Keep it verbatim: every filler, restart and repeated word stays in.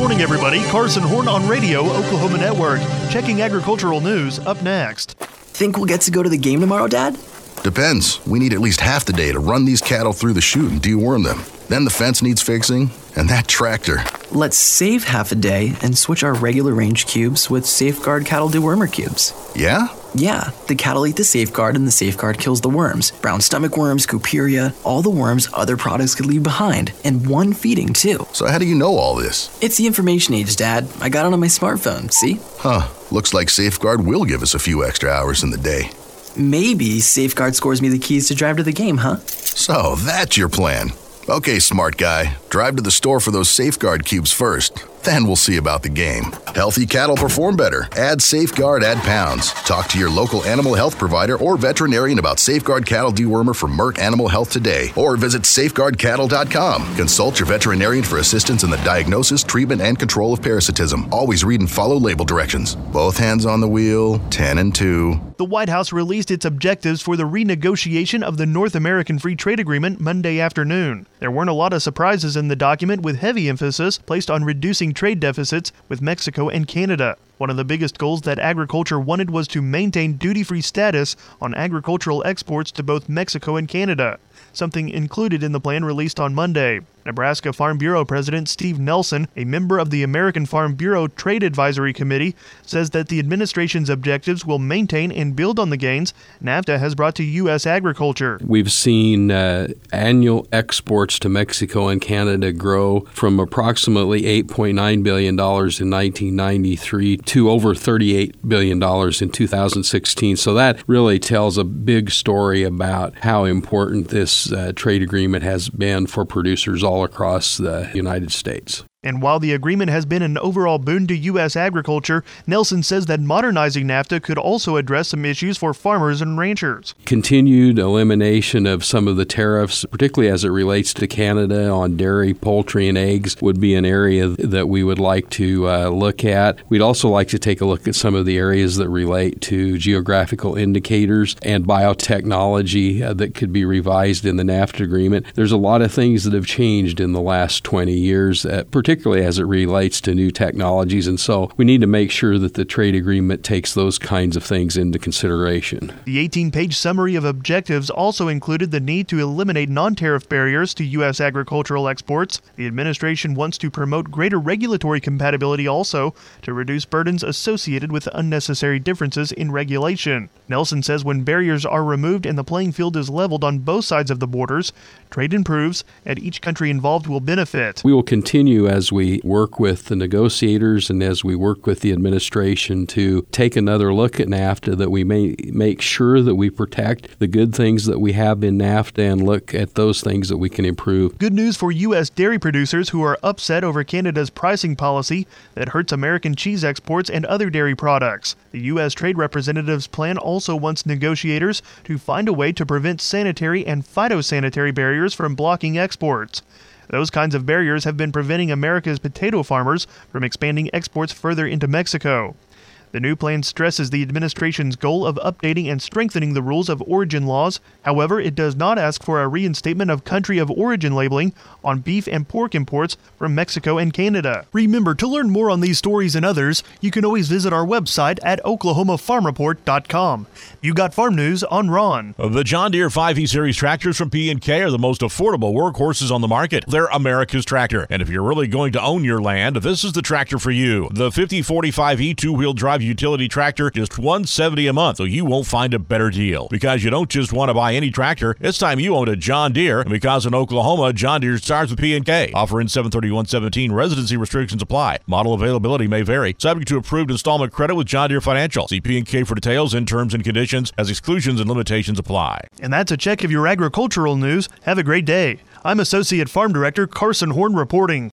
morning, everybody. Carson Horn on Radio, Oklahoma Network. Checking agricultural news up next. Think we'll get to go to the game tomorrow, Dad? Depends. We need at least half the day to run these cattle through the chute and deworm them. Then the fence needs fixing, and that tractor. Let's save half a day and switch our regular range cubes with Safeguard Cattle Dewormer cubes. Yeah? Yeah, the cattle eat the Safeguard and the Safeguard kills the worms. Brown stomach worms, Cuperia, all the worms other products could leave behind. And one feeding, too. So how do you know all this? It's the information age, Dad. I got it on my smartphone, see? Huh. Looks like Safeguard will give us a few extra hours in the day. Maybe Safeguard scores me the keys to drive to the game, huh? So that's your plan. Okay, smart guy. Drive to the store for those Safeguard cubes first. Then we'll see about the game. Healthy cattle perform better. Add Safeguard, add pounds. Talk to your local animal health provider or veterinarian about Safeguard Cattle Dewormer from Merck Animal Health today. Or visit safeguard cattle dot com. Consult your veterinarian for assistance in the diagnosis, treatment, and control of parasitism. Always read and follow label directions. Both hands on the wheel, ten and two. The White House released its objectives for the renegotiation of the North American Free Trade Agreement Monday afternoon. There weren't a lot of surprises in the document, with heavy emphasis placed on reducing trade deficits with Mexico and Canada. One of the biggest goals that agriculture wanted was to maintain duty-free status on agricultural exports to both Mexico and Canada, something included in the plan released on Monday. Nebraska Farm Bureau President Steve Nelson, a member of the American Farm Bureau Trade Advisory Committee, says that the administration's objectives will maintain and build on the gains NAFTA has brought to U S agriculture. We've seen uh, annual exports to Mexico and Canada grow from approximately eight point nine billion dollars in nineteen ninety-three to over thirty-eight billion dollars in two thousand sixteen. So that really tells a big story about how important this uh, trade agreement has been for producers all across the United States. And while the agreement has been an overall boon to U S agriculture, Nelson says that modernizing NAFTA could also address some issues for farmers and ranchers. Continued elimination of some of the tariffs, particularly as it relates to Canada on dairy, poultry, and eggs, would be an area that we would like to uh, look at. We'd also like to take a look at some of the areas that relate to geographical indicators and biotechnology uh, that could be revised in the NAFTA agreement. There's a lot of things that have changed in the last twenty years, uh, particularly particularly as it relates to new technologies. And so we need to make sure that the trade agreement takes those kinds of things into consideration. The eighteen-page summary of objectives also included the need to eliminate non-tariff barriers to U S agricultural exports. The administration wants to promote greater regulatory compatibility also to reduce burdens associated with unnecessary differences in regulation. Nelson says when barriers are removed and the playing field is leveled on both sides of the borders, trade improves and each country involved will benefit. We will continue as as we work with the negotiators and as we work with the administration to take another look at NAFTA, that we may make sure that we protect the good things that we have in NAFTA and look at those things that we can improve. Good news for U S dairy producers who are upset over Canada's pricing policy that hurts American cheese exports and other dairy products. The U S Trade Representative's plan also wants negotiators to find a way to prevent sanitary and phytosanitary barriers from blocking exports. Those kinds of barriers have been preventing America's potato farmers from expanding exports further into Mexico. The new plan stresses the administration's goal of updating and strengthening the rules of origin laws. However, it does not ask for a reinstatement of country of origin labeling on beef and pork imports from Mexico and Canada. Remember, to learn more on these stories and others, you can always visit our website at oklahoma farm report dot com. You got farm news on Ron. The John Deere five E Series tractors from P and K are the most affordable workhorses on the market. They're America's tractor. And if you're really going to own your land, this is the tractor for you. The fifty forty-five E two-wheel drive utility tractor, just one hundred seventy dollars a month, so you won't find a better deal. Because you don't just want to buy any tractor, it's time you owned a John Deere. And because in Oklahoma, John Deere starts with P and K. Offer in seven thirty-one seventeen. Residency restrictions apply. Model availability may vary. Subject to approved installment credit with John Deere Financial. See P and K for details and terms and conditions as exclusions and limitations apply. And that's a check of your agricultural news. Have a great day. I'm Associate Farm Director Carson Horn reporting.